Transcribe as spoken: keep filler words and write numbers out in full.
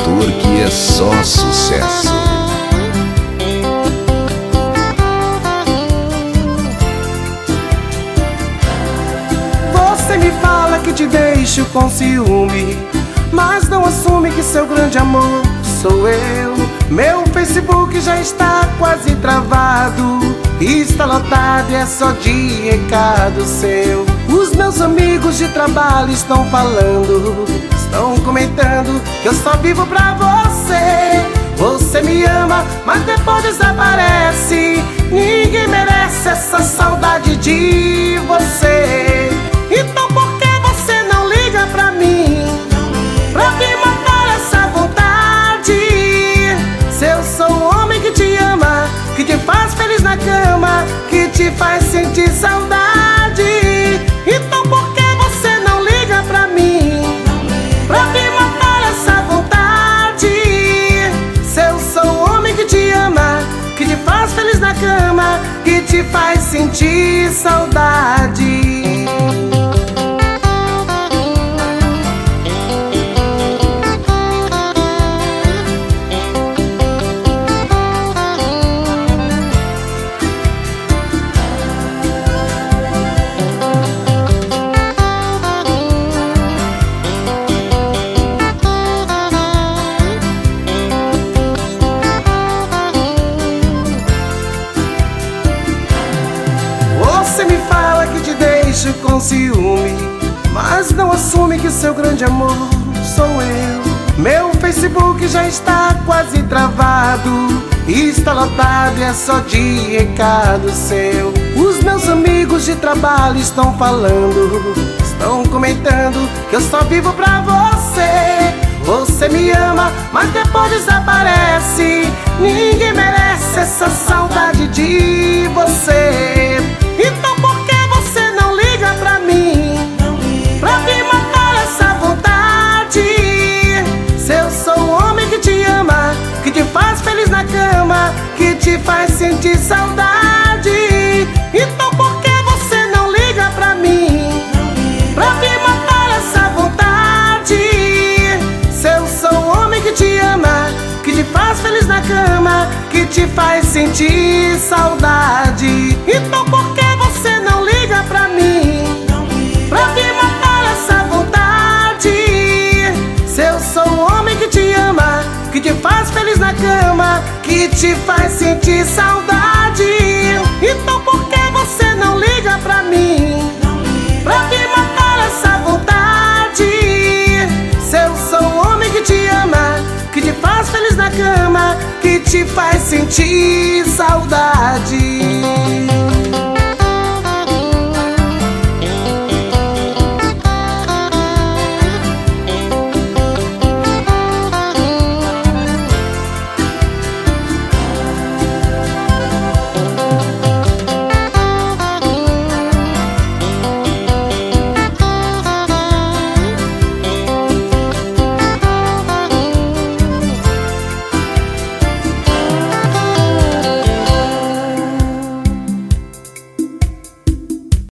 produtor que é só sucesso. Você me fala que te deixo com ciúme, mas não assume que seu grande amor sou eu. Meu Facebook já está quase travado, está lotado e é só de recado seu. Os meus amigos de trabalho estão falando, estão comentando que eu só vivo pra você. Você me ama, mas depois desaparece. Ninguém merece essa saudade de você. Então por que você não liga pra mim, pra me matar essa vontade? Se eu sou um homem que te ama, que te faz feliz na cama, que te faz sentir saudade, então por que você não liga pra mim, pra me matar essa vontade? Se eu sou um homem que te ama, que te faz feliz na cama, que te faz sentir saudade. Você me fala que te deixo com ciúme, mas não assume que seu grande amor sou eu. Meu Facebook já está quase travado, está lotado e é só de recado seu. Os meus amigos de trabalho estão falando, estão comentando que eu só vivo pra você. Você me ama, mas depois desaparece. Ninguém merece essa saudade de você. Então por que você não liga pra mim, pra me matar essa vontade? Se eu sou um homem que te ama, que te faz feliz na cama, que te faz sentir saudade, então por que você não liga pra mim, pra me matar essa vontade? Se eu sou um homem que te ama, que te faz feliz na cama, que te faz sentir saudade, então por que você não liga pra mim, pra me matar essa vontade? Se eu sou um homem que te ama, que te faz feliz na cama, que te faz sentir saudade, então por que você não liga pra mim, pra me matar essa vontade? Se eu sou um homem que te ama, que te faz feliz na cama, que te faz sentir saudade.